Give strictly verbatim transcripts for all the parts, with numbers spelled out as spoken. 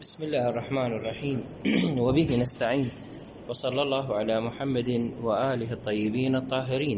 بسم الله الرحمن الرحيم وبه نستعين وصلى الله على محمد وآله الطيبين الطاهرين.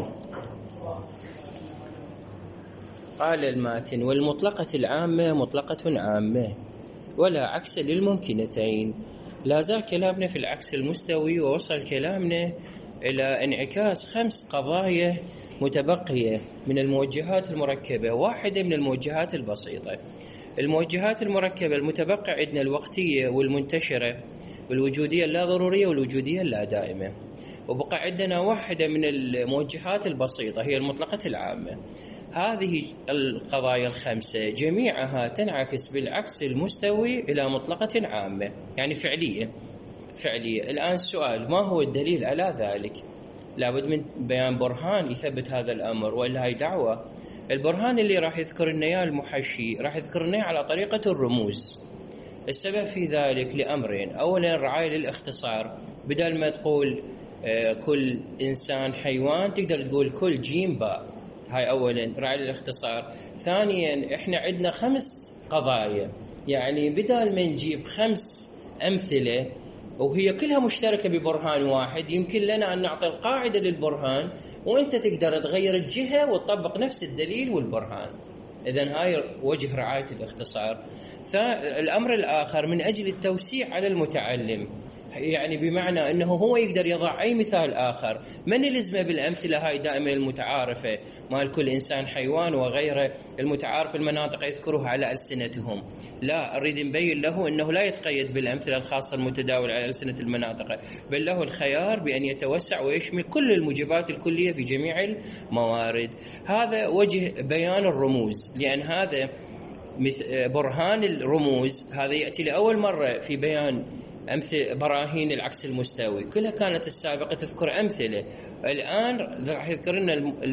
قال الماتن: والمطلقة العامة مطلقة عامة ولا عكس للممكنتين. لا زال كلامنا في العكس المستوي، ووصل كلامنا إلى انعكاس خمس قضايا متبقية من الموجهات المركبة، واحدة من الموجهات البسيطة. الموجهات المركبة المتبقى عندنا الوقتية والمنتشرة والوجودية اللا ضرورية والوجودية اللا دائمة، وبقى عندنا واحدة من الموجهات البسيطة هي المطلقة العامة. هذه القضايا الخمسة جميعها تنعكس بالعكس المستوي إلى مطلقة عامة، يعني فعلية فعلية. الآن السؤال: ما هو الدليل على ذلك؟ لابد من بيان برهان يثبت هذا الأمر، وإلا هي دعوة. البرهان اللي راح يذكر لنا اياه المحشي راح يذكر لنا على طريقة الرموز. السبب في ذلك لأمرين: أولا رعاية للاختصار، بدل ما تقول آه كل إنسان حيوان تقدر تقول كل جيم باء، هاي أولا رعاية للاختصار. ثانيا احنا عندنا خمس قضايا، يعني بدل ما نجيب خمس أمثلة وهي كلها مشتركة ببرهان واحد، يمكن لنا أن نعطي القاعدة للبرهان وأنت تقدر تغير الجهة وتطبق نفس الدليل والبرهان. إذن هاي وجه رعاية الاختصار. الأمر الآخر من أجل التوسيع على المتعلم، يعني بمعنى أنه هو يقدر يضع أي مثال آخر، من يلزمه بالأمثلة هاي دائما المتعارفة مال كل إنسان حيوان وغيره المتعارف المناطق يذكروها على ألسنتهم. لا، أريد نبين له أنه لا يتقيد بالأمثلة الخاصة المتداولة على ألسنة المناطق، بل له الخيار بأن يتوسع ويشمل كل الموجبات الكلية في جميع الموارد. هذا وجه بيان الرموز، لأن هذا برهان الرموز هذا يأتي لأول مرة في بيان أمثلة براهين العكس المستوي، كلها كانت السابقة تذكر أمثلة. الآن راح يذكر لنا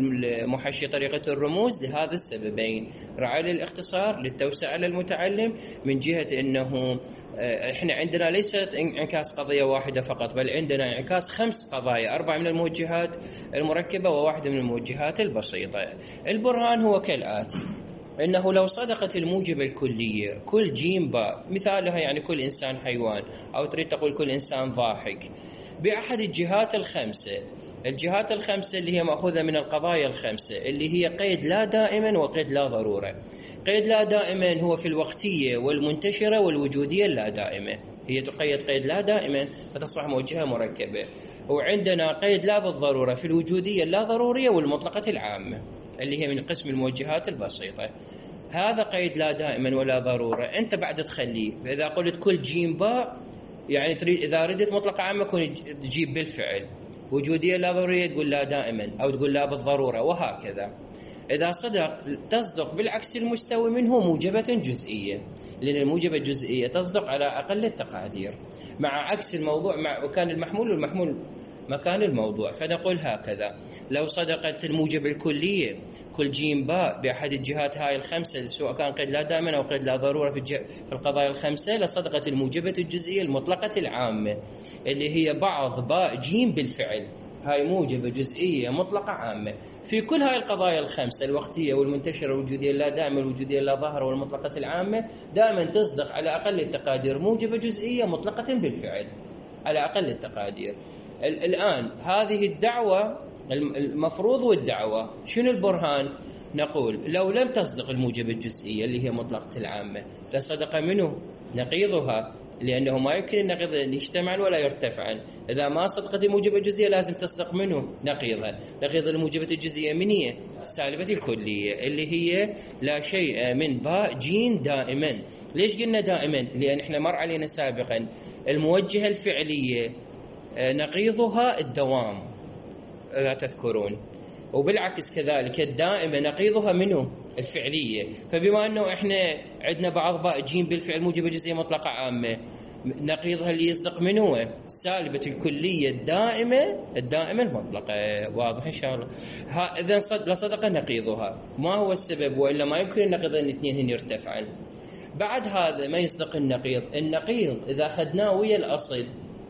المحشي طريقة الرموز لهذا السببين: رعاية للاختصار للتوسع على المتعلم، من جهة أنه إحنا عندنا ليست انعكاس قضية واحدة فقط، بل عندنا انعكاس خمس قضايا، أربعة من الموجهات المركبة وواحدة من الموجهات البسيطة. البرهان هو كالآتي: إنه لو صدقت الموجبة الكلية كل جيم باء، مثالها يعني كل إنسان حيوان، أو تريد تقول كل إنسان ضاحك، بأحد الجهات الخمسة. الجهات الخمسة اللي هي مأخوذة من القضايا الخمسة، اللي هي قيد لا دائما وقيد لا ضرورة. قيد لا دائما هو في الوقتية والمنتشرة والوجودية اللا دائمة، هي تقيد قيد لا دائما فتصبح موجهة مركبة. وعندنا قيد لا بالضرورة في الوجودية اللا ضرورية والمطلقة العامة، اللي هي من قسم الموجهات البسيطة. هذا قيد لا دائما ولا ضرورة، أنت بعد تخليه. إذا قلت كل جيم باء يعني تريد، إذا ردت مطلقة عامة كون تجيب بالفعل، وجودية لا ضرورية تقول لا دائما أو تقول لا بالضرورة، وهكذا. إذا صدق تصدق بالعكس المستوي منه موجبة جزئية، لأن الموجبة الجزئية تصدق على أقل التقادير مع عكس الموضوع، مع وكان المحمول والمحمول مكان الموضوع. فنقول هكذا: لو صدقت الموجب الكلية كل جيم باء بأحد الجهات هاي الخمسة، سواء كان قيد لا دائما أو قيد لا ضرورة في, في القضايا الخمسة، لصدقت الموجبة الجزئية المطلقة العامة، اللي هي بعض باء جيم بالفعل. هاي موجبة جزئية مطلقة عامة في كل هاي القضايا الخمسة: الوقتية والمنتشرة والوجودية اللا دائمة والوجودية اللا ظاهرة والمطلقة العامة. دائما تصدق على أقل التقادير موجبة جزئية مطلقة بالفعل على أقل التقادير. الآن هذه الدعوة المفروض والدعوة، شنو البرهان؟ نقول لو لم تصدق الموجبة الجزئية اللي هي مطلقة العامة لصدق منه نقيضها، لأنه ما يمكن النقيض أن يجتمعا ولا يرتفعا. إذا ما صدقت الموجبة الجزئية لازم تصدق منه نقيضها. نقيض الموجبة الجزئية من هي؟ السالبة الكلية، اللي هي لا شيء من باء جيم دائما. ليش قلنا دائما؟ لأن احنا مر علينا سابقا الموجهة الفعلية نقيضها الدوام إذا تذكرون، وبالعكس كذلك الدائمة نقيضها منه الفعلية. فبما أنه إحنا عندنا بعض باء جيم بالفعل موجبة جزئية مطلقة عامة، نقيضها اللي يصدق منه السالبة الكلية الدائمة الدائمة المطلقة. واضح إن شاء الله؟ إذن لصدق نقيضها. ما هو السبب؟ وإلا ما يمكن النقيض أن الاثنين هن يرتفعان. بعد هذا ما يصدق النقيض. النقيض إذا أخذناه ويا الأصل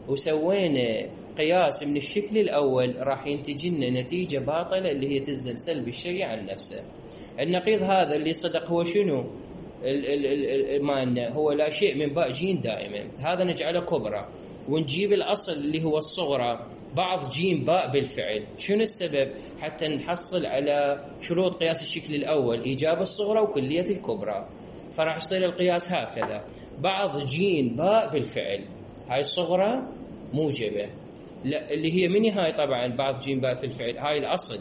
وسوينا قياس من الشكل الأول راح ينتج لنا نتيجة باطلة، اللي هي تزل سلب الشيء عن نفسه. النقيض هذا اللي صدق هو شنو؟ ما هو لا شيء من باء جيم دائما، هذا نجعله كبرى، ونجيب الأصل اللي هو الصغرى بعض جيم باء بالفعل. شنو السبب؟ حتى نحصل على شروط قياس الشكل الأول، إيجاب الصغرى وكلية الكبرى. فراح يصير القياس هكذا: بعض جيم باء بالفعل، هاي الصغرى موجبة، لا اللي هي مني هاي طبعا بعض جيم باء في الفعل، هاي الأصل.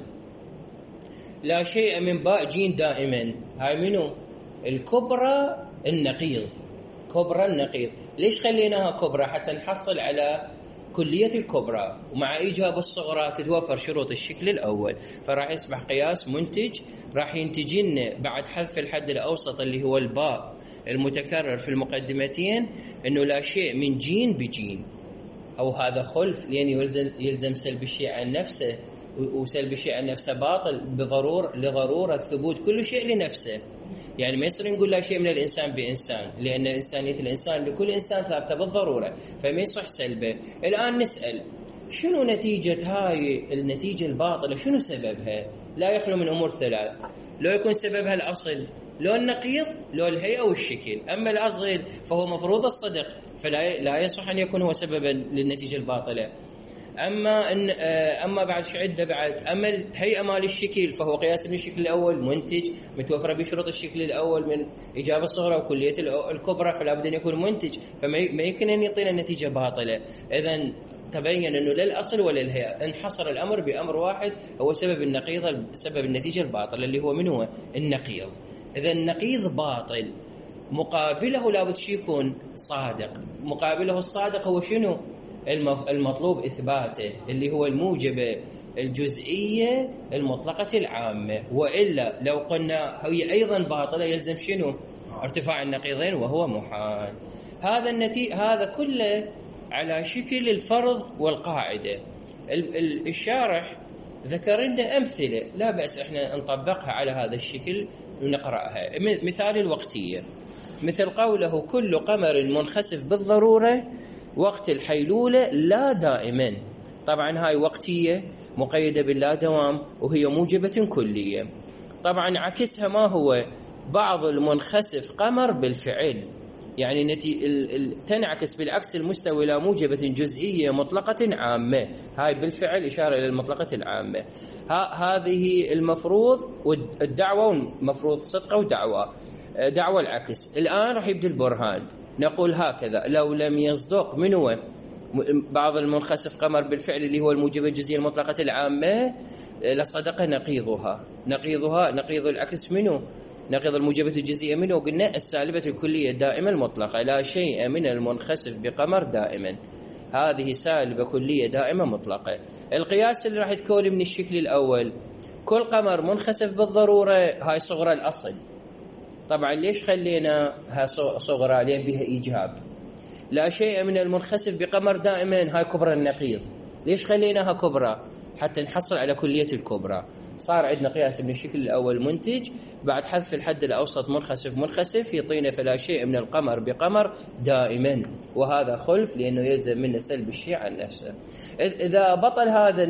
لا شيء من باء جيم دائما، هاي منو؟ الكبرى النقيض، كبرى النقيض. ليش خليناها كبرى؟ حتى نحصل على كلية الكبرى، ومع إيجاب الصغرى تتوفر شروط الشكل الأول، فراح يصبح قياس منتج. راح ينتج لنا بعد حذف الحد الأوسط اللي هو الباء المتكرر في المقدمتين إنه لا شيء من جين بجين، أو هذا خلف، لأن يلزم, يلزم سلب الشيء عن نفسه، وسلب الشيء عن نفسه باطل بضرور لضرورة ثبوت كل شيء لنفسه. يعني ما يصير نقول لا شيء من الإنسان بإنسان، لأن إنسانية الإنسان لكل إنسان ثابتة بالضرورة، فما يصح سلبه. الآن نسأل شنو نتيجة هاي النتيجة الباطلة؟ شنو سببها؟ لا يخلو من أمور ثلاث: لو يكون سببها الأصل، لو النقيض، لو الهيئة والشكل. أما الأصل فهو مفروض الصدق، فلا لا يصح أن يكون هو سببا للنتيجة الباطلة. أما إن أما بعد شو عدة بعد، أما الهيئة مال الشكل فهو قياس من الشكل الأول منتج، متوفرة بشروط الشكل الأول من إجابة الصغرى وكلية الكبرى، فلا بد أن يكون منتج، فما يمكن أن يعطينا نتيجة باطلة. إذن تبين أنه لا الأصل ولا الهيئة، انحصر الأمر بأمر واحد هو سبب النقيض، سبب النتيجة الباطلة اللي هو من هو النقيض. إذا النقيض باطل، مقابله لابد شي يكون صادق. مقابله الصادق هو شنو؟ المطلوب إثباته، اللي هو الموجبة الجزئية المطلقة العامة. وإلا لو قلنا هي أيضا باطلة يلزم شنو؟ ارتفاع النقيضين، وهو محال. هذا النتيجة هذا كله على شكل الفرض والقاعدة. الشارح ذكر لنا أمثلة لا بأس احنا نطبقها على هذا الشكل ونقرأها. مثال الوقتية، مثل قوله: كل قمر منخسف بالضرورة وقت الحيلولة لا دائما. طبعا هاي وقتية مقيدة باللا دوام، وهي موجبة كلية. طبعا عكسها ما هو؟ بعض المنخسف قمر بالفعل، يعني نتي ال... ال... تنعكس بالعكس المستوى إلى موجبة جزئية مطلقة عامة. هاي بالفعل إشارة إلى المطلقة العامة. ها... هذه المفروض والدعوة مفروض صدقة ودعوة دعوة العكس. الآن راح يبدأ البرهان. نقول هكذا: لو لم يصدق من هو بعض المنخسف قمر بالفعل اللي هو الموجبة الجزئية المطلقة العامة لصدق نقيضها. نقيضها نقيض العكس منه، نقيض الموجبة الجزئية منه قلنا السالبة الكلية دائما المطلقة. لا شيء من المنخسف بقمر دائما، هذه سالبة كلية دائما مطلقة. القياس اللي راح يتكون من الشكل الأول: كل قمر منخسف بالضرورة، هاي صغرى الأصل. طبعا ليش خلينا صغرى؟ لأن بها إيجاب. لا شيء من المنخسف بقمر دائما، هاي كبرى النقيض. ليش خليناها كبرى؟ حتى نحصل على كلية الكبرى. صار عندنا قياس من الشكل الأول منتج، بعد حذف الحد الأوسط منخسف منخسف يعطينا فلا شيء من القمر بقمر دائما، وهذا خلف لأنه يلزم منه سلب الشيء عن نفسه. إذا بطل هذا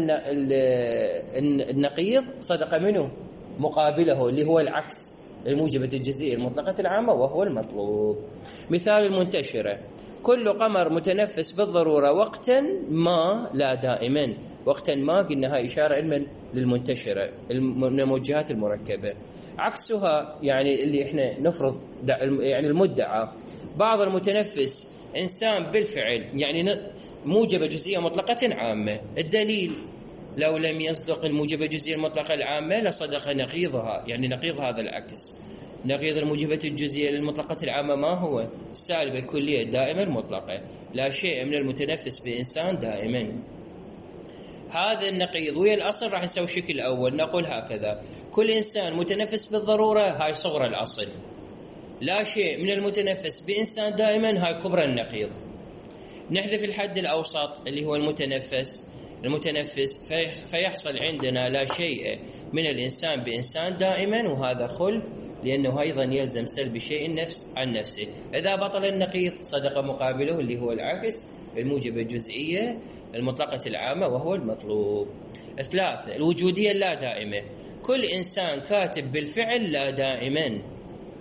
النقيض صدق منه مقابله اللي هو العكس، الموجبة الجزئية المطلقة العامة، وهو المطلوب. مثال المنتشرة: كل قمر متنفس بالضرورة وقتا ما لا دائما. وقتا ما قلنا هاي إشارة علما للمنتشرة من الموجهات المركبة. عكسها يعني اللي احنا نفرض يعني المدعى: بعض المتنفس إنسان بالفعل، يعني موجبة جزئية مطلقة عامة. الدليل: لو لم يصدق الموجبة الجزئية المطلقة العامة لصدق نقيضها، يعني نقيض هذا العكس. نقيض الموجبة الجزئية للمطلقة العامة ما هو؟ السالبة الكلية الدائمة المطلقة. لا شيء من المتنفس بإنسان دائما. هذا النقيض ويا الأصل راح نسوي الشكل الأول. نقول هكذا: كل إنسان متنفس بالضرورة، هاي صغرى الأصل. لا شيء من المتنفس بإنسان دائما، هاي كبرى النقيض. نحذف الحد الأوسط اللي هو المتنفس المتنفس فيحصل عندنا لا شيء من الإنسان بإنسان دائما، وهذا خلف لأنه أيضا يلزم سلب شيء النفس عن نفسه. إذا بطل النقيض صدق مقابله اللي هو العكس، الموجبة الجزئية المطلقة العامة، وهو المطلوب. ثلاثة: الوجودية اللا دائمة: كل إنسان كاتب بالفعل لا دائما.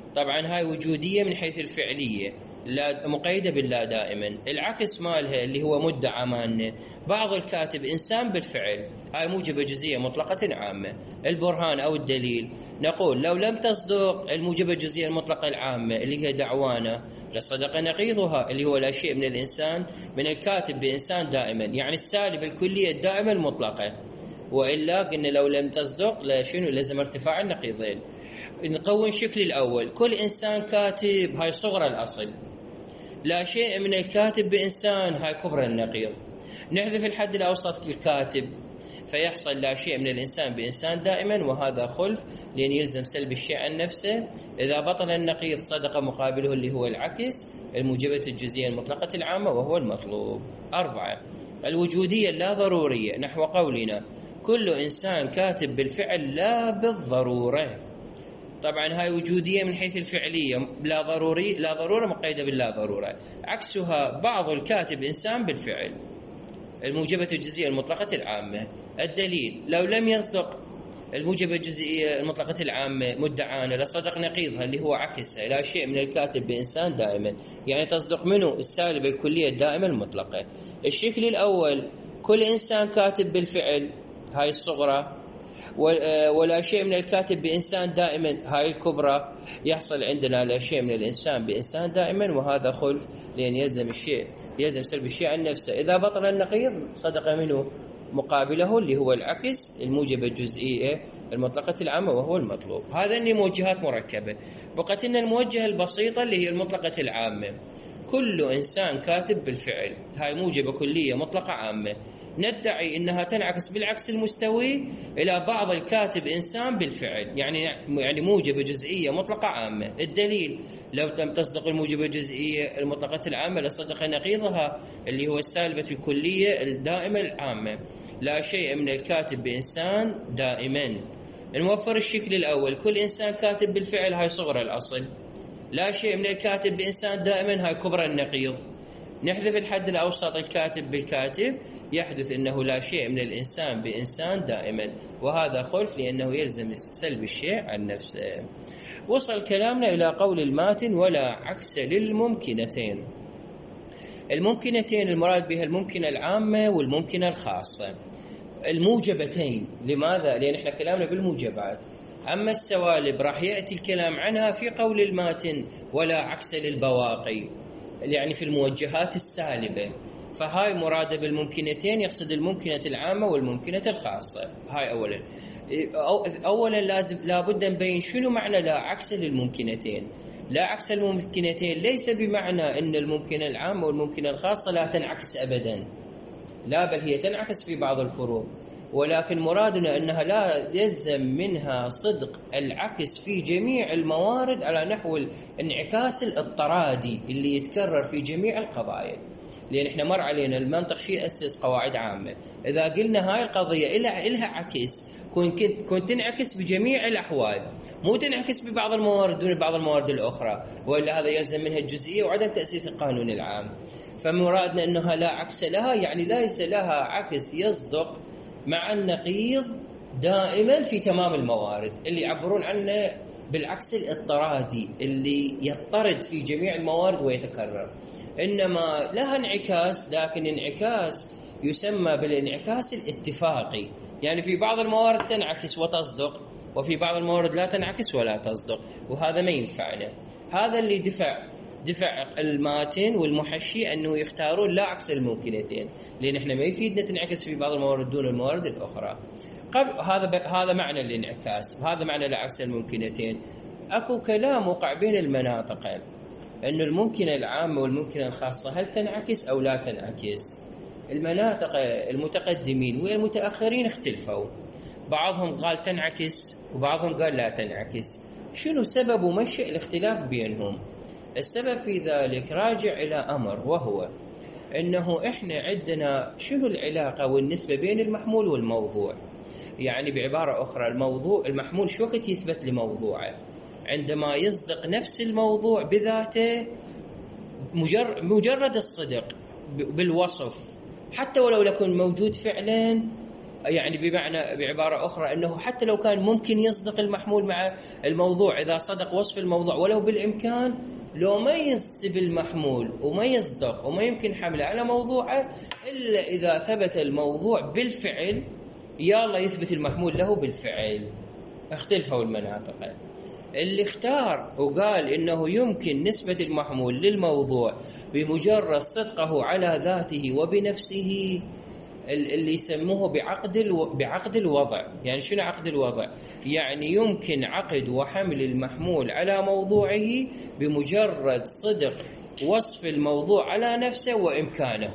طبعا هاي وجودية من حيث الفعلية، لا مقيدة باللا دائما. العكس مالها اللي هو مدعى مالنا، بعض الكاتب إنسان بالفعل، هاي موجبة جزئية مطلقة عامة. البرهان أو الدليل، نقول لو لم تصدق الموجبة الجزئية المطلقة العامة اللي هي دعوانا لصدق نقيضها اللي هو لا شيء من الإنسان من الكاتب بإنسان دائما، يعني السالب الكلية الدائمة المطلقة. وإلا قلنا لو لم تصدق لا شنو لازم ارتفاع النقيضين. نقوي الشكل الأول، كل إنسان كاتب، هاي صغرى الأصل. لا شيء من الكاتب بإنسان، هاي كبرى النقيض. نحذف الحد الأوسط الكاتب فيحصل لا شيء من الإنسان بإنسان دائما، وهذا خلف لأن يلزم سلب الشيء عن نفسه. إذا بطل النقيض صدق مقابله اللي هو العكس، الموجبة الجزئية المطلقة العامة وهو المطلوب. أربعة، الوجودية اللا ضرورية، نحو قولنا كل إنسان كاتب بالفعل لا بالضرورة. طبعا هاي وجودية من حيث الفعلية، لا ضروري لا ضرورة مقيدة باللا ضرورة. عكسها بعض الكاتب إنسان بالفعل، الموجبة الجزئية المطلقة العامة. الدليل لو لم يصدق الموجبة الجزئية المطلقة العامة مدعانا لصدق نقيضها اللي هو عكسها لا شيء من الكاتب بإنسان دائما، يعني تصدق منه السالب الكلية الدائمة المطلقة. الشكل الأول كل إنسان كاتب بالفعل، هاي الصغرى، ولا شيء من الكاتب بإنسان دائما، هاي الكبرى. يحصل عندنا لا شيء من الإنسان بإنسان دائما، وهذا خلف لأن يلزم الشيء يلزم سلب الشيء عن نفسه. إذا بطل النقيض صدق منه مقابله اللي هو العكس، الموجبة الجزئية المطلقة العامة وهو المطلوب. هذا اللي موجهات مركبة. بقت لنا الموجهة البسيطة اللي هي المطلقة العامة، كل إنسان كاتب بالفعل، هاي موجبة كلية مطلقة عامة. ندعي إنها تنعكس بالعكس المستوي إلى بعض الكاتب إنسان بالفعل، يعني يعني موجبة جزئية مطلقة عامة. الدليل لو لم تصدق الموجبة الجزئية المطلقة العامة لصدق نقيضها اللي هو السالبة الكلية الدائمة العامة، لا شيء من الكاتب بإنسان دائما. نوفر الشكل الأول، كل إنسان كاتب بالفعل، هاي صغرى الأصل. لا شيء من الكاتب بإنسان دائما، هاي كبرى النقيض. نحذف الحد الأوسط الكاتب بالكاتب، يحدث أنه لا شيء من الإنسان بإنسان دائما، وهذا خلف لأنه يلزم سلب الشيء عن نفسه. وصل كلامنا إلى قول الماتن ولا عكس للممكنتين. الممكنتين المراد بها الممكنة العامة والممكنة الخاصة. الموجبتين، لماذا؟ لأن احنا كلامنا بالموجبات، أما السوالب راح يأتي الكلام عنها في قول الماتن ولا عكس للبواقي، يعني في الموجهات السالبة. فهاي مرادة بالممكنتين، يقصد الممكنة العامة والممكنة الخاصة. هاي أولا أولا لازم لابد نبين شنو معنى لا عكس للممكنتين. لا عكس الممكنتين ليس بمعنى أن الممكنة العامة والممكنة الخاصة لا تنعكس أبدا، لا، بل هي تنعكس في بعض الفروق، ولكن مرادنا أنها لا يلزم منها صدق العكس في جميع الموارد على نحو الانعكاس الاضطرادي اللي يتكرر في جميع القضايا. لأن احنا مر علينا المنطق شيء أسس قواعد عامة، إذا قلنا هاي القضية إلها عكس كنت كنت تنعكس بجميع الأحوال، مو تنعكس ببعض الموارد دون بعض الموارد الأخرى، وإلا هذا يلزم منها الجزئية وعدم تأسيس القانون العام. فمرادنا أنها لا عكس لها، يعني ليس لها عكس يصدق مع النقيض دائما في تمام الموارد، اللي يعبرون عنه بالعكس الاضطرادي اللي يضطرد في جميع الموارد ويتكرر. إنما لها انعكاس، لكن انعكاس يسمى بالانعكاس الاتفاقي، يعني في بعض الموارد تنعكس وتصدق، وفي بعض الموارد لا تنعكس ولا تصدق، وهذا ما ينفعنا. هذا اللي دفع دفع الماتن والمحشي أنه يختارون لا عكس الممكنتين، لأن احنا ما يفيدنا تنعكس في بعض الموارد دون الموارد الأخرى. قبل هذا هذا معنى الانعكاس، هذا معنى لا عكس الممكنتين. أكو كلام وقع بين المناطق أن الممكنة العامة والممكنة الخاصة هل تنعكس أو لا تنعكس. المناطق المتقدمين والمتأخرين اختلفوا، بعضهم قال تنعكس وبعضهم قال لا تنعكس. شنو سبب ومنشأ الاختلاف بينهم؟ السبب في ذلك راجع إلى أمر، وهو أنه إحنا عندنا شنو العلاقة والنسبة بين المحمول والموضوع. يعني بعبارة أخرى، الموضوع المحمول شو وقت يثبت لموضوعه؟ عندما يصدق نفس الموضوع بذاته، مجرد الصدق بالوصف حتى ولو لكن موجود فعلا يعني بمعنى بعبارة أخرى أنه حتى لو كان ممكن يصدق المحمول مع الموضوع، إذا صدق وصف الموضوع ولو بالإمكان، لو ما ينسب المحمول وما يصدق وما يمكن حمله على موضوعه إلا إذا ثبت الموضوع بالفعل، يلا يثبت المحمول له بالفعل. اختلفوا المناطق. اللي اختار وقال إنه يمكن نسبة المحمول للموضوع بمجرد صدقه على ذاته وبنفسه، اللي يسموه بعقد الو... بعقد الوضع. يعني شنو عقد الوضع؟ يعني يمكن عقد وحمل المحمول على موضوعه بمجرد صدق وصف الموضوع على نفسه وإمكانه،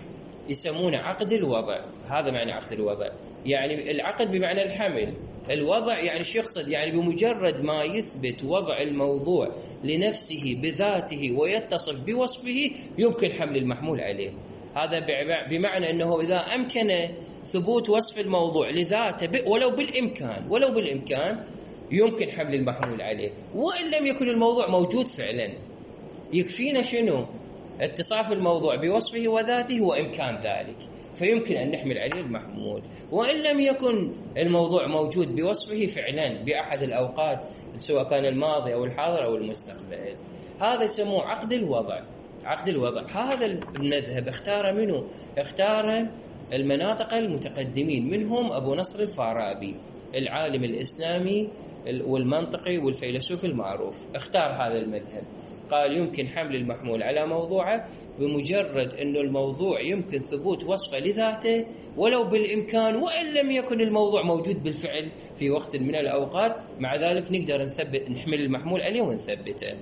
يسمونه عقد الوضع. هذا معنى عقد الوضع. يعني العقد بمعنى الحمل، الوضع يعني شو يقصد؟ يعني بمجرد ما يثبت وضع الموضوع لنفسه بذاته ويتصف بوصفه يمكن حمل المحمول عليه. هذا بمعنى أنه إذا أمكن ثبوت وصف الموضوع لذاته ولو بالإمكان ولو بالإمكان يمكن حمل المحمول عليه، وإن لم يكن الموضوع موجود فعلا. يكفينا شنو؟ اتصاف الموضوع بوصفه وذاته وإمكان ذلك، فيمكن أن نحمل عليه المحمول. وإن لم يكن الموضوع موجود بوصفه فعلا بأحد الأوقات، سواء كان الماضي أو الحاضر أو المستقبل، هذا يسموه عقد الوضع. عقد الوضع هذا المذهب اختار منه اختار المناطق المتقدمين، منهم أبو نصر الفارابي العالم الإسلامي والمنطقي والفيلسوف المعروف. اختار هذا المذهب، قال يمكن حمل المحمول على موضوعه بمجرد أنه الموضوع يمكن ثبوت وصفه لذاته ولو بالإمكان، وإن لم يكن الموضوع موجود بالفعل في وقت من الأوقات، مع ذلك نقدر نثبت نحمل المحمول عليه ونثبته.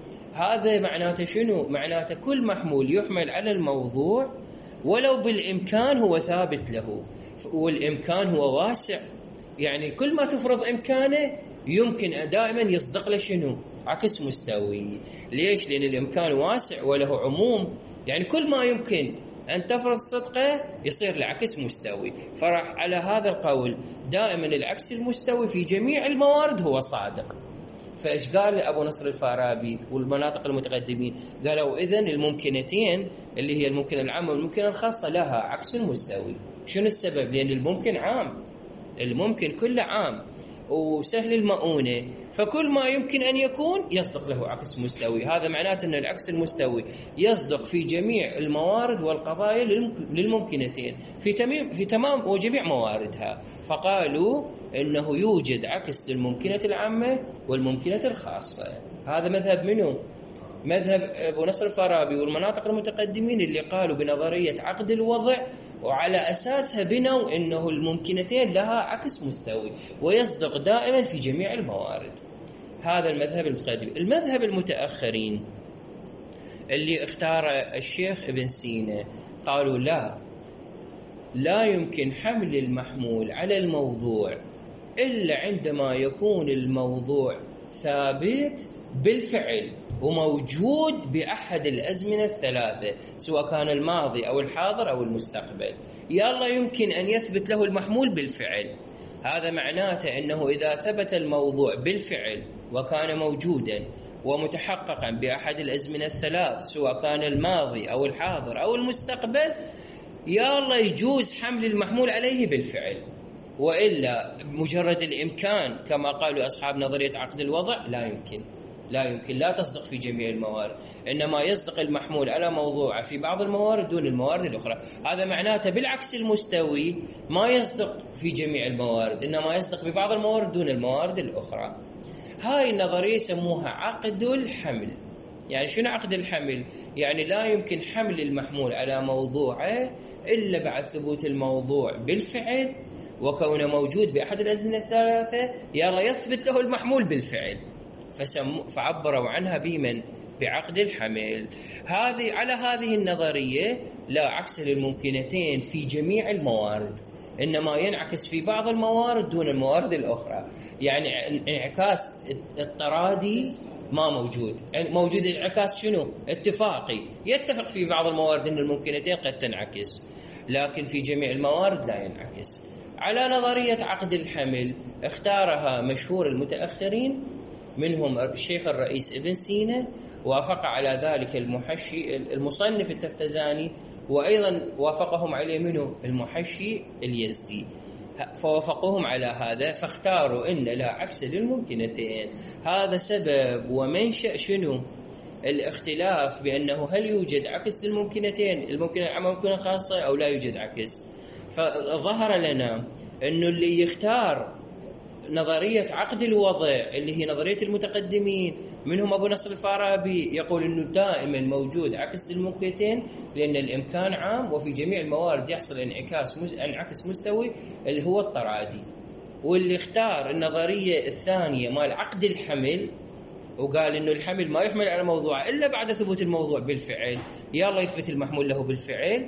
هذا معناته شنو؟ معناته كل محمول يحمل على الموضوع ولو بالإمكان هو ثابت له، والإمكان هو واسع. يعني كل ما تفرض إمكانه يمكن دائما يصدق له شنو؟ عكس مستوي. ليش؟ لأن الإمكان واسع وله عموم، يعني كل ما يمكن أن تفرض صدقه يصير لعكس مستوي. فرح على هذا القول دائما العكس المستوي في جميع الموارد هو صادق. فإيش قال أبو نصر الفارابي والمناطق المتقدمين؟ قالوا إذن الممكنتين اللي هي الممكن العام والممكن الخاصة لها عكس المستوي. شنو السبب؟ لأن الممكن عام، الممكن كله عام وسهل المؤونة، فكل ما يمكن أن يكون يصدق له عكس مستوي. هذا معناته أن العكس المستوي يصدق في جميع الموارد والقضايا للممكنتين في تمام في تمام وجميع مواردها. فقالوا إنه يوجد عكس للممكنة العامة والممكنة الخاصة. هذا مذهب منه؟ مذهب أبو نصر الفارابي والمناطق المتقدمين اللي قالوا بنظرية عقد الوضع، وعلى أساسها بنوا إنه الممكنتين لها عكس مستوي ويصدق دائما في جميع الموارد. هذا المذهب المتقدم. المذهب المتأخرين اللي اختار الشيخ ابن سينا قالوا لا لا يمكن حمل المحمول على الموضوع إلا عندما يكون الموضوع ثابت بالفعل وموجود بأحد الأزمنة الثلاثة، سواء كان الماضي أو الحاضر أو المستقبل. يلا يمكن أن يثبت له المحمول بالفعل. هذا معناته أنه إذا ثبت الموضوع بالفعل وكان موجودا ومتحققا بأحد الأزمنة الثلاث، سواء كان الماضي أو الحاضر أو المستقبل، يلا يجوز حمل المحمول عليه بالفعل. وإلا مجرد الإمكان كما قالوا أصحاب نظرية عقد الوضع لا يمكن لا يمكن لا تصدق في جميع الموارد، إنما يصدق المحمول على موضوعه في بعض الموارد دون الموارد الأخرى. هذا معناته بالعكس المستوي ما يصدق في جميع الموارد، إنما يصدق ببعض الموارد دون الموارد الأخرى. هاي النظرية يسموها عقد الحمل. يعني شنو عقد الحمل؟ يعني لا يمكن حمل المحمول على موضوعه إلا بعد ثبوت الموضوع بالفعل وكونه موجود بأحد الأزمنة الثلاثة، يلا يثبت له المحمول بالفعل، فعبروا عنها بمن؟ بعقد الحمل. هذه على هذه النظرية لا عكس للممكنتين في جميع الموارد، إنما ينعكس في بعض الموارد دون الموارد الأخرى. يعني انعكاس الطرادي ما موجود، موجود الانعكاس شنو؟ اتفاقي، يتفق في بعض الموارد أن الممكنتين قد تنعكس، لكن في جميع الموارد لا ينعكس. على نظرية عقد الحمل اختارها مشهور المتأخرين، منهم الشيخ الرئيس ابن سينا، وافق على ذلك المحشي المصنف التفتزاني، وأيضا وافقهم عليه منه المحشي اليزدي. فوافقوهم على هذا، فاختاروا إن لا عكس للممكنتين. هذا سبب ومنشأ شنو؟ الاختلاف بأنه هل يوجد عكس للممكنتين، الممكنة العامة والممكنة الخاصة، أو لا يوجد عكس. فظهر لنا أنه اللي يختار نظرية عقد الوضع اللي هي نظرية المتقدمين، منهم أبو نصر الفارابي، يقول أنه دائما موجود عكس للممكنتين لأن الإمكان عام وفي جميع الموارد يحصل انعكاس انعكس مستوي اللي هو الطرادي. واللي اختار النظرية الثانية مال عقد الحمل وقال إنه الحمل ما يحمل على موضوع إلا بعد ثبوت الموضوع بالفعل، يلا يثبت المحمول له بالفعل،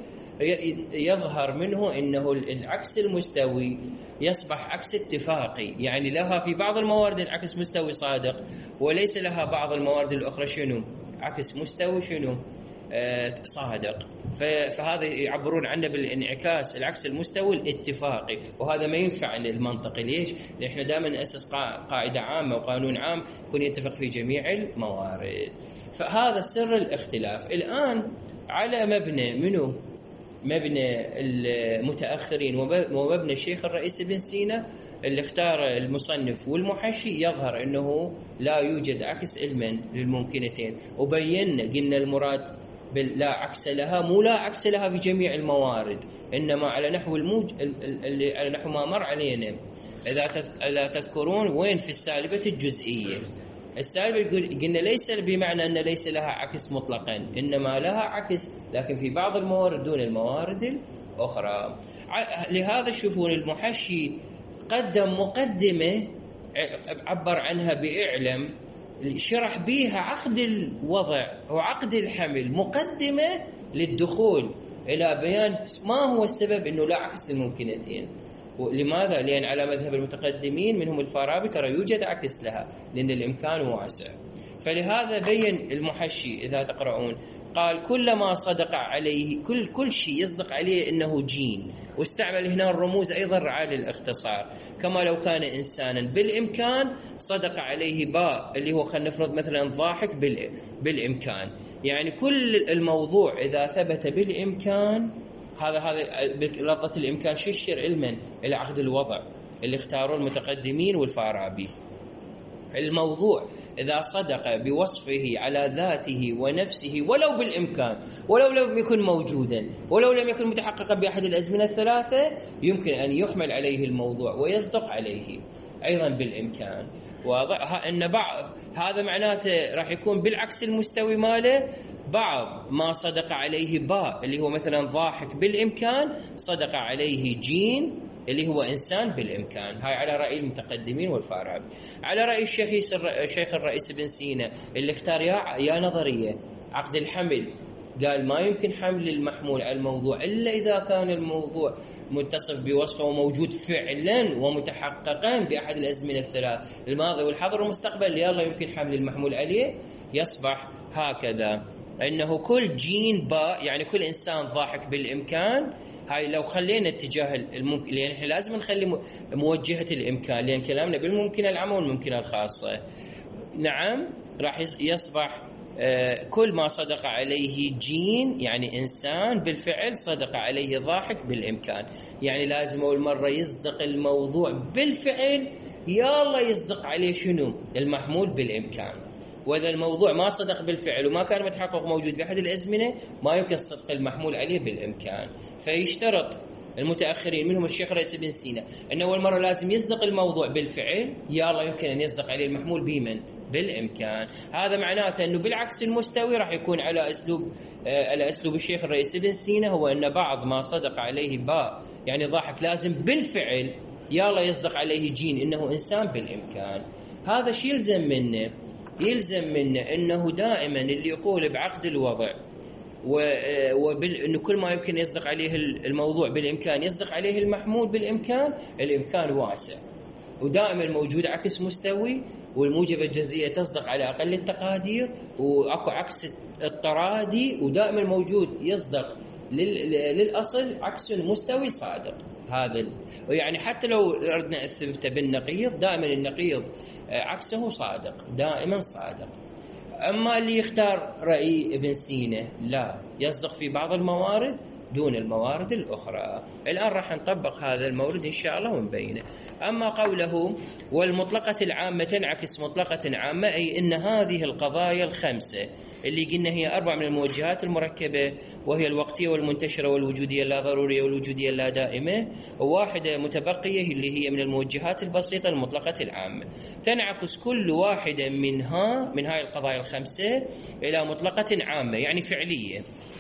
يظهر منه إنه العكس المستوي يصبح عكس اتفاقي، يعني لها في بعض الموارد عكس مستوي صادق وليس لها بعض الموارد الأخرى شنو عكس مستوي شنو آه صادق. فهذا يعبرون عنه بالانعكاس العكس المستوي الاتفاقي، وهذا ما ينفع للمنطق. ليش؟ لأن احنا دائما نأسس قاعدة عامة وقانون عام يكون يتفق في جميع الموارد. فهذا سر الاختلاف. الآن على مبنى منه مبنى المتأخرين ومبنى الشيخ الرئيس ابن سينا اللي اختار المصنف والمحشي، يظهر أنه لا يوجد عكس علما للممكنتين. وبينا قلنا المراد لا عكس لها، مو لا عكس لها في جميع الموارد، إنما على نحو الموج اللي على نحو ما مر علينا. إذا تذكرون وين في السالبة الجزئية، السالبة قلنا ليس بمعنى أن ليس لها عكس مطلقا، إنما لها عكس لكن في بعض الموارد دون الموارد الأخرى. لهذا شوفون المحشي قدم مقدمة عبر عنها بإعلم، شرح بيها عقد الوضع وعقد الحمل، مقدمة للدخول إلى بيان ما هو السبب أنه لا عكس الممكنتين. لماذا؟ لأن على مذهب المتقدمين منهم الفارابي ترى يوجد عكس لها لأن الإمكان واسع. فلهذا بين المحشي إذا تقرؤون قال كل ما صدق عليه، كل كل شيء يصدق عليه إنه جين، واستعمل هنا الرموز أيضا رعاية للاختصار. كما لو كان إنسانا بالإمكان صدق عليه باء اللي هو خلينا نفرض مثلا ضاحك بالإمكان، يعني كل الموضوع إذا ثبت بالإمكان، هذا هذا بلفظة الإمكان شو يشير علما إلى عقد الوضع اللي اختاروا المتقدمين والفارابي. الموضوع إذا صدق بوصفه على ذاته ونفسه ولو بالإمكان، ولو لم يكن موجودا، ولو لم يكن متحققا بأحد الأزمنة الثلاثة، يمكن أن يحمل عليه الموضوع ويصدق عليه أيضا بالإمكان. واضح أن بعض هذا معناته راح يكون بالعكس المستوي ماله، بعض ما صدق عليه باء اللي هو مثلا ضاحك بالإمكان صدق عليه جين اللي هو إنسان بالإمكان. هاي على رأي المتقدمين والفارابي. على رأي الشيخ الشيخ الرئيس ابن سينا اللي اختار يا, يا نظرية عقد الحمل، قال ما يمكن حمل المحمول على الموضوع إلا إذا كان الموضوع متصف بوصفه وموجود فعلا ومتحققا بأحد الأزمنة الثلاث الماضي والحاضر والمستقبل، يلا يمكن حمل المحمول عليه. يصبح هكذا أنه كل جين باء يعني كل إنسان ضاحك بالإمكان. هاي لو خلينا اتجاه الممكن، لأن احنا لازم نخلي موجهة الإمكان، لأن كلامنا بالممكنة العامة والممكنة الخاصة. نعم راح يصبح كل ما صدق عليه جين يعني إنسان بالفعل صدق عليه ضاحك بالإمكان، يعني لازم أول مرة يصدق الموضوع بالفعل، يلا يصدق عليه شنو المحمول بالإمكان. وإذا الموضوع ما صدق بالفعل وما كان متحقق موجود بأحد الأزمنة، ما يمكن صدق المحمول عليه بالإمكان. فيشترط المتأخرين منهم الشيخ رئيس بن سينا أن أول مرة لازم يصدق الموضوع بالفعل، يلا يمكن أن يصدق عليه المحمول بمن بالإمكان. هذا معناته أنه بالعكس المستوي راح يكون على أسلوب آه على أسلوب الشيخ الرئيس بن سينا، هو أن بعض ما صدق عليه باء يعني ضاحك لازم بالفعل يلا يصدق عليه جين إنه إنسان بالإمكان. هذا شيء يلزم منه يلزم منه أنه دائما اللي يقول بعقد الوضع وأنه كل ما يمكن يصدق عليه الموضوع بالإمكان يصدق عليه المحمول بالإمكان، الإمكان واسع ودائما موجود عكس مستوي، والموجبة الجزئية تصدق على أقل التقادير، وأكو عكس الطرادي، ودائما موجود يصدق للأصل عكس مستوي صادق. هذا يعني حتى لو أردنا أثبت بالنقيض، دائما النقيض عكسه صادق، دائما صادق. أما اللي يختار رأي ابن سينا لا يصدق في بعض الموارد دون الموارد الأخرى. الآن راح نطبق هذا المورد إن شاء الله ونبينه. أما قوله والمطلقة العامة تنعكس مطلقة عامة، أي أن هذه القضايا الخمسة اللي قلنا هي أربع من الموجهات المركبة، وهي الوقتية والمنتشرة والوجودية اللا ضرورية والوجودية اللا دائمة، وواحدة متبقية اللي هي من الموجهات البسيطة المطلقة العامة، تنعكس كل واحدة منها من هاي القضايا الخمسة إلى مطلقة عامة يعني فعلية.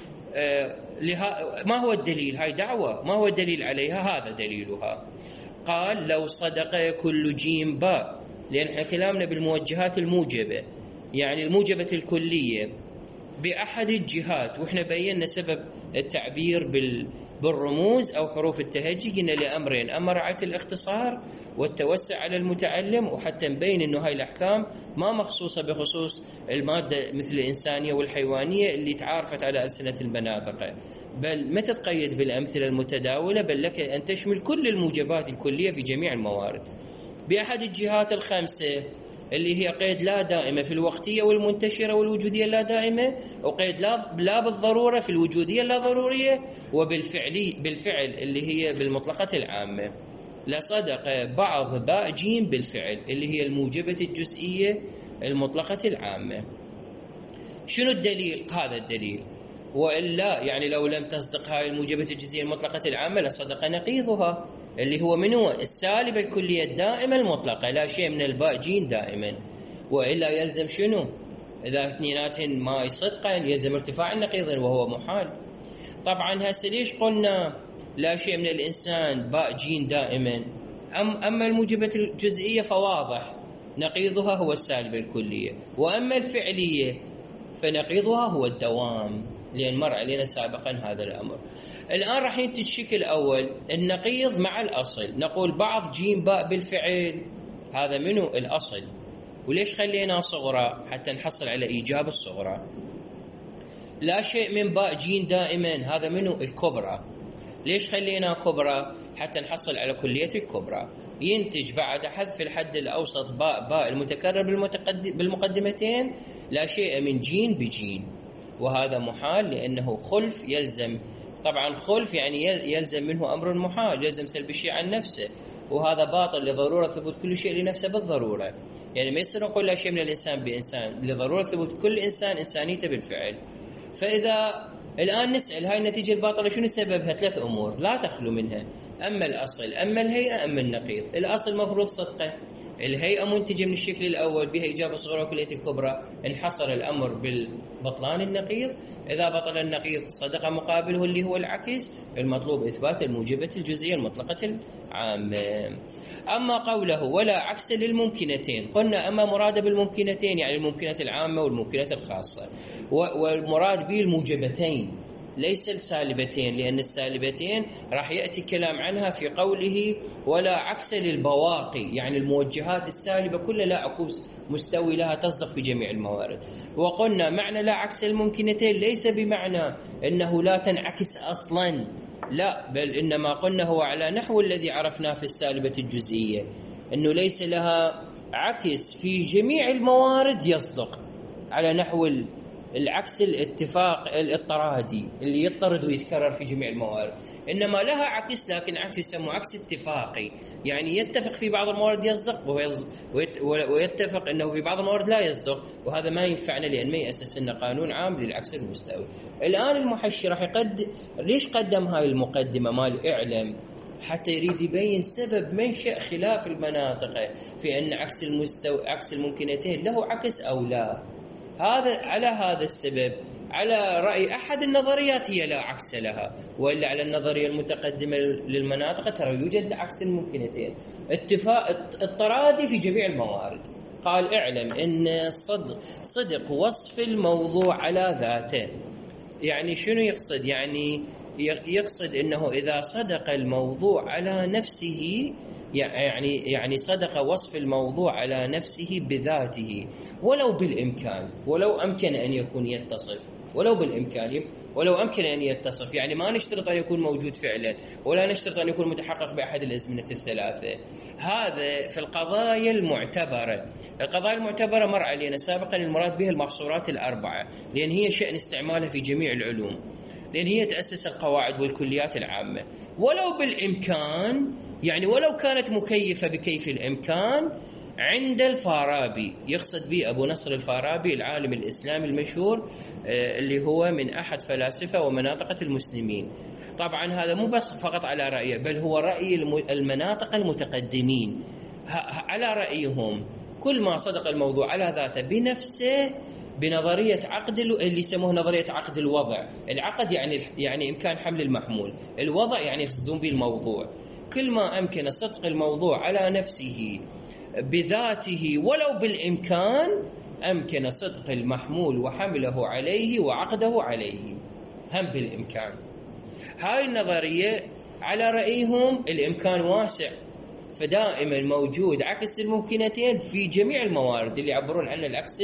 آه ما هو الدليل؟ هاي دعوة، ما هو الدليل عليها؟ هذا دليلها. قال لو صدق كل جيم باء، لأن احنا كلامنا بالموجهات الموجبة يعني الموجبة الكلية بأحد الجهات، وإحنا بينا سبب التعبير بالرموز أو حروف التهجي، قلنا لأمرين: أما رعاية الاختصار والتوسع على المتعلم، وحتى نبين إنه هاي الأحكام ما مخصوصة بخصوص المادة مثل الإنسانية والحيوانية اللي تعارفت على ألسنة المناطق، بل ما تتقيد بالأمثلة المتداولة، بل لك أن تشمل كل الموجبات الكلية في جميع الموارد بأحد الجهات الخمسة اللي هي قيد لا دائمة في الوقتية والمنتشرة والوجودية اللا دائمة، وقيد لا لا بالضرورة في الوجودية اللا ضرورية، وبالفعلي بالفعل اللي هي بالمطلقة العامة. لصدق بعض باء جيم بالفعل اللي هي الموجبة الجزئية المطلقة العامة. شنو الدليل؟ هذا الدليل. وإلا يعني لو لم تصدق هاي الموجبة الجزئية المطلقة العامة لصدق نقيضها اللي هو من هو السالبة الكلية الدائمة المطلقة، لا شيء من الباء جيم دائما. وإلا يلزم شنو؟ إذا اثنيناتهن ما يصدقن يلزم ارتفاع النقيض وهو محال. طبعا هسه ليش قلنا لا شيء من الإنسان باء جيم دائما؟ أم أما الموجبة الجزئية فواضح نقيضها هو السالبة الكلية، وأما الفعلية فنقيضها هو الدوام، لأن مر علينا سابقا هذا الأمر. الآن راح ينتج شكل أول النقيض مع الأصل، نقول بعض جيم باء بالفعل، هذا منه الأصل. وليش خلينا صغرى؟ حتى نحصل على إيجاب الصغرى. لا شيء من باء جيم دائما، هذا منه الكبرى. ليش خلينا كبرى؟ حتى نحصل على كلية الكبرى. ينتج بعد حذف الحد الأوسط باء باء المتكرر بالمقدمتين لا شيء من جين بجين، وهذا محال لأنه خلف يلزم. طبعا خلف يعني يلزم منه أمر محال، يلزم سلب الشيء عن نفسه، وهذا باطل لضرورة ثبوت كل شيء لنفسه بالضرورة. يعني ما يصير نقول لا شيء من الإنسان بإنسان، لضرورة ثبوت كل إنسان إنسانيته بالفعل. فإذا الآن نسأل هاي النتيجة الباطلة شنو سببها؟ ثلاث أمور لا تخلو منها: أما الأصل، أما الهيئة، أما النقيض. الأصل مفروض صدقه، الهيئة منتجة من الشكل الأول بها إجابة صغرى وكلية الكبرى، انحصر الأمر بالبطلان النقيض. إذا بطل النقيض صدق مقابله اللي هو العكس، المطلوب إثبات الموجبة الجزئية المطلقة العامة. أما قوله ولا عكس للممكنتين، قلنا أما مراد بالممكنتين يعني الممكنة العامة والممكنة الخاصة، والمراد به الموجبتين ليس السالبتين، لأن السالبتين راح يأتي كلام عنها في قوله ولا عكس للبواقي، يعني الموجهات السالبة كلها لا عكوس مستوي لها تصدق في جميع الموارد. وقلنا معنى لا عكس الممكنتين ليس بمعنى أنه لا تنعكس أصلا، لا، بل إنما قلنا هو على نحو الذي عرفناه في السالبة الجزئية، أنه ليس لها عكس في جميع الموارد يصدق، على نحو العكس الاتفاق الاضطرادي اللي يضطرد ويتكرر في جميع الموارد، إنما لها عكس لكن عكس يسمى عكس اتفاقي، يعني يتفق في بعض الموارد يصدق ويتفق أنه في بعض الموارد لا يصدق، وهذا ما ينفعنا لأن ما يأسس لنا قانون عام للعكس المستوي. الآن المحشي راح يقدم، ليش قدم هاي المقدمة مال إعلم؟ حتى يريد يبين سبب منشأ خلاف المناطق في أن عكس المستوى عكس الممكنتين له عكس أو لا. هذا على هذا السبب على رأي أحد النظريات هي لا عكس لها، وإلا على النظرية المتقدمة للمناطق ترى يوجد عكس الممكنتين، اتفاق اضطرادي في جميع الموارد. قال اعلم أن صدق, صدق وصف الموضوع على ذاته. يعني شنو يقصد؟ يعني يقصد أنه إذا صدق الموضوع على نفسه، يعني يعني صدق وصف الموضوع على نفسه بذاته ولو بالإمكان، ولو أمكن أن يكون يتصف، ولو بالإمكان ولو أمكن أن يتصف، يعني ما نشترط أن يكون موجود فعلا، ولا نشترط أن يكون متحقق بأحد الأزمنة الثلاثة. هذا في القضايا المعتبرة. القضايا المعتبرة مر علينا سابقا المراد بها المحصورات الأربعة، لأن هي شأن استعمالها في جميع العلوم. لأن هي تأسس القواعد والكليات العامة. ولو بالإمكان، يعني ولو كانت مكيفة بكيف الإمكان عند الفارابي، يقصد به أبو نصر الفارابي العالم الإسلامي المشهور اللي هو من أحد فلاسفة ومناطق المسلمين. طبعا هذا مو بس فقط على رأيه، بل هو رأي المناطق المتقدمين. على رأيهم كل ما صدق الموضوع على ذاته بنفسه بنظرية عقد اللي يسموه نظرية عقد الوضع. العقد يعني يعني إمكان حمل المحمول، الوضع يعني يقصدون به الموضوع. كل ما أمكن صدق الموضوع على نفسه بذاته ولو بالإمكان أمكن صدق المحمول وحمله عليه وعقده عليه هم بالإمكان. هاي النظرية على رأيهم الإمكان واسع، فدائما موجود عكس الممكنتين في جميع الموارد اللي يعبرون عنه العكس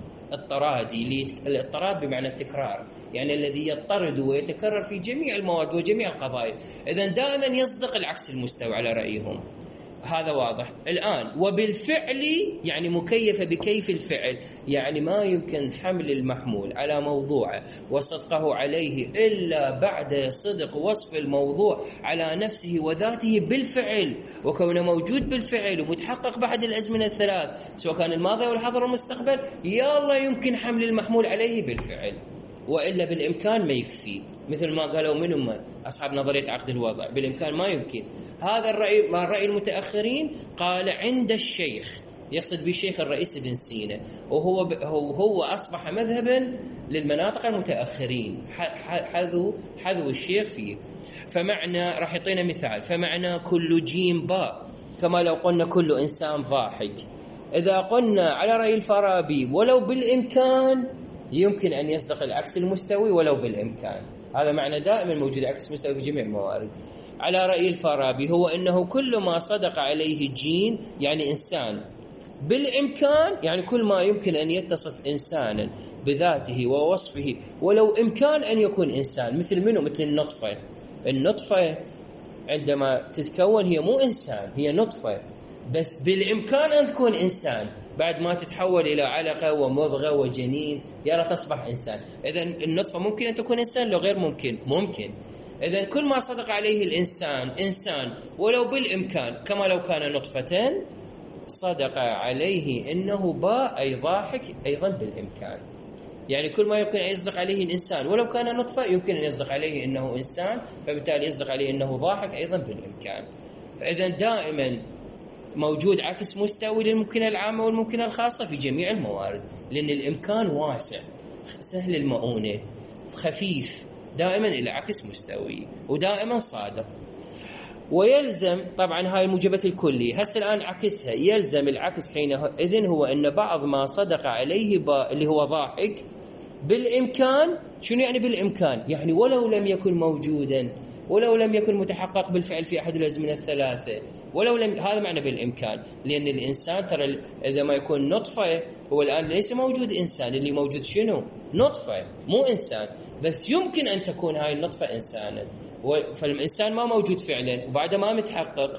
الطرادي. الاضطراد بمعنى التكرار، يعني الذي يضطرد ويتكرر في جميع الموارد وجميع القضايا. إذن دائما يصدق العكس المستوى على رأيهم، هذا واضح الآن. وبالفعل يعني مكيفة بكيف الفعل، يعني ما يمكن حمل المحمول على موضوعه وصدقه عليه إلا بعد صدق وصف الموضوع على نفسه وذاته بالفعل، وكونه موجود بالفعل ومتحقق بعد الأزمنة الثلاث سواء كان الماضي والحاضر والمستقبل، يا الله يمكن حمل المحمول عليه بالفعل، وإلا بالإمكان ما يكفي. مثل ما قالوا منهم أصحاب نظرية عقد الوضع، بالإمكان ما يمكن. هذا الرأي ما رأي المتأخرين قال عند الشيخ، يقصد بالشيخ الرئيس ابن سينا، وهو هو, هو أصبح مذهبا للمناطق المتأخرين حذو حذو الشيخ فيه. فمعنى راح يعطينا مثال، فمعنى كل جيم باء كما لو قلنا كل إنسان ضاحك. إذا قلنا على رأي الفارابي ولو بالإمكان يمكن أن يصدق العكس المستوي ولو بالإمكان. هذا معنى دائما موجود عكس مستوي في جميع الموارد. على رأي الفارابي هو أنه كل ما صدق عليه جين يعني إنسان بالإمكان، يعني كل ما يمكن أن يتصف إنسانا بذاته ووصفه ولو إمكان أن يكون إنسان. مثل منه؟ مثل النطفة. النطفة عندما تتكون هي مو إنسان، هي نطفة، بس بالإمكان أن تكون إنسان بعد ما تتحول إلى علقة ومضغة وجنين يرى تصبح إنسان. إذن النطفة ممكن أن تكون إنسان لو غير ممكن؟ ممكن. إذن كل ما صدق عليه الإنسان إنسان ولو بالإمكان، كما لو كان نطفة صدق عليه إنه باء أي ضاحك أيضا بالإمكان. يعني كل ما يمكن أن يصدق عليه الإنسان ولو كان نطفة يمكن أن يصدق عليه إنه إنسان، فبالتالي يصدق عليه إنه ضاحك أيضا بالإمكان. إذن دائما موجود عكس مستوي للممكنة العامة والممكنة الخاصة في جميع الموارد، لأن الإمكان واسع سهل المؤونة خفيف، دائما إلى عكس مستوي ودائما صادق. ويلزم طبعا هاي الموجبة الكلية، هسه الآن عكسها، يلزم العكس حينئذ هو أن بعض ما صدق عليه با اللي هو ضاحك بالإمكان. شنو يعني بالإمكان؟ يعني ولو لم يكن موجودا، ولو لم يكن متحقق بالفعل في أحد الأزمنة الثلاثة، ولو لم، هذا معنى بالإمكان. لأن الإنسان ترى إذا ما يكون نطفة، هو الآن ليس موجود إنسان، اللي موجود شنو؟ نطفة مو إنسان، بس يمكن أن تكون هاي النطفة إنسانا، فالإنسان ما موجود فعلا وبعد ما متحقق،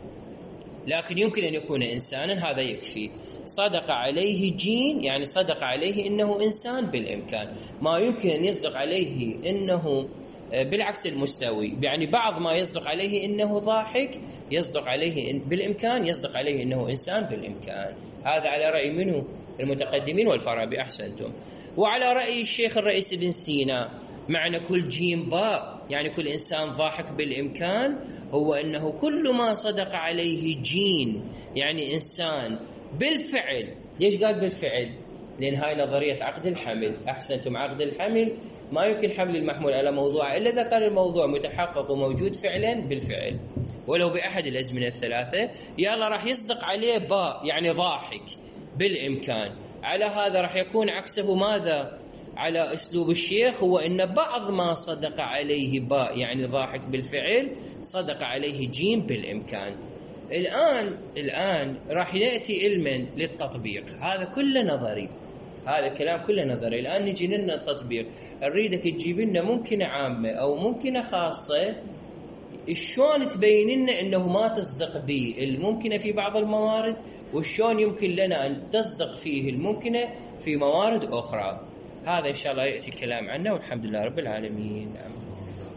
لكن يمكن أن يكون إنسانا، هذا يكفي. صدق عليه جين يعني صدق عليه إنه إنسان بالإمكان. ما يمكن أن يصدق عليه إنه بالعكس المستوي، يعني بعض ما يصدق عليه إنه ضاحك يصدق عليه بالإمكان، يصدق عليه إنه إنسان بالإمكان. هذا على رأي منه المتقدمين والفارابي، أحسنتم. وعلى رأي الشيخ الرئيس ابن سينا معنى كل جيم باء يعني كل إنسان ضاحك بالإمكان هو أنه كل ما صدق عليه جين يعني إنسان بالفعل. ليش قال بالفعل؟ لأن هاي نظرية عقد الحمل. أحسنتم. عقد الحمل ما يمكن حمل المحمول على موضوع إلا إذا كان الموضوع متحقق وموجود فعلا بالفعل ولو بأحد الأزمنة الثلاثة. يلا راح يصدق عليه باء يعني ضاحك بالإمكان. على هذا راح يكون عكسه ماذا؟ على أسلوب الشيخ هو أن بعض ما صدق عليه باء يعني ضاحك بالفعل صدق عليه جيم بالإمكان. الآن الآن راح يأتي علما للتطبيق. هذا كله نظري، هذا الكلام كله نظري. الآن نجي لنا التطبيق. أريدك تجيب لنا ممكنة عامة أو ممكنة خاصة، شلون تبين لنا أنه ما تصدق به الممكنة في بعض الموارد، وشلون يمكن لنا أن تصدق فيه الممكنة في موارد أخرى. هذا إن شاء الله يأتي الكلام عنه، والحمد لله رب العالمين. نعم.